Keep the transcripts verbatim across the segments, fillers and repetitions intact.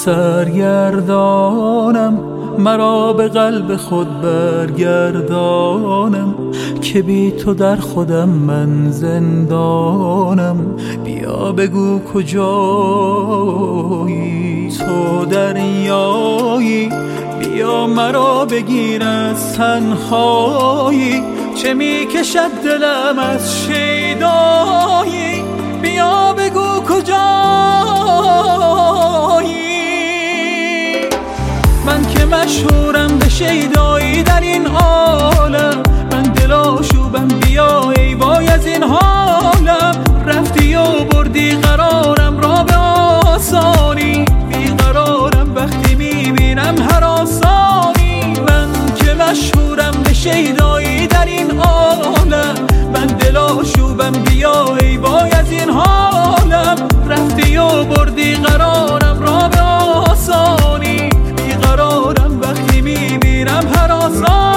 سرگردانم، مرا به قلب خود برگردانم که بی تو در خودم من زندانم. بیا بگو کجایی، تو دریایی، بیا مرا بگیر از تنهایی. چه می کشد دلم از شیدایی، بیا بگو کجایی. من که مشهورم به شیدایی در این عالم، من دلاشوبم، بیا ای وای از این حالم. رفتی و بردی قرارم را به آسانی، بیقرارم وقتی میبینم هر آسانی. من که مشهورم به شیدایی در این عالم، من دلاشوبم، بیا ای وای از این حالم. رفتی و بردی قرارم را به آسانی، بیقرارم وقتی میبینم هر آسانی.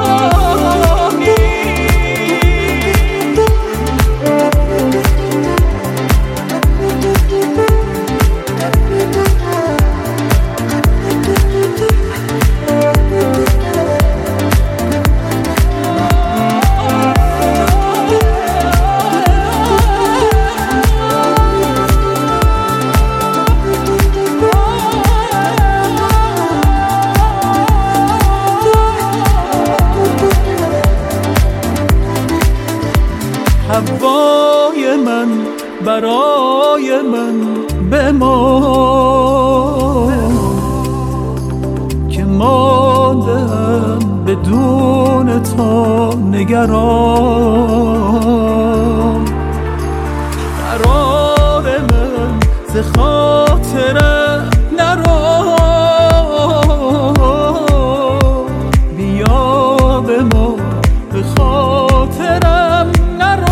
هوای من برای من بمان، که ماندم بدون تو نگران. قرار من ز خاطرم نرو، بیا به ما به خاطرم نرو.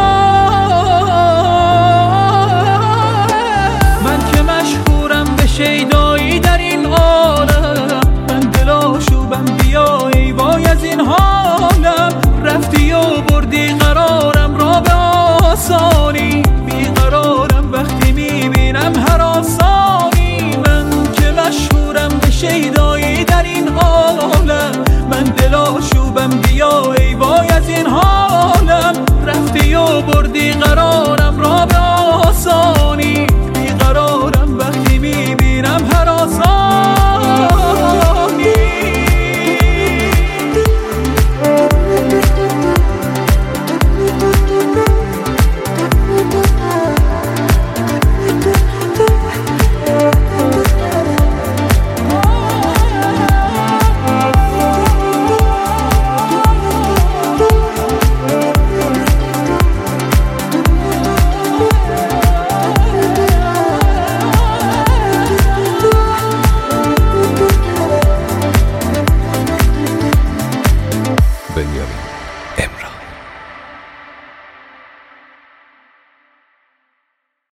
شیدایی در این عالم، من دلاشوبم، بیا ای وای از این حالم. رفتی و بردی قرارم را به آسانی، بیقرارم وقتی میبینم هر آسانی. من که مشهورم به شیدایی در این عالم، من دلاشوبم،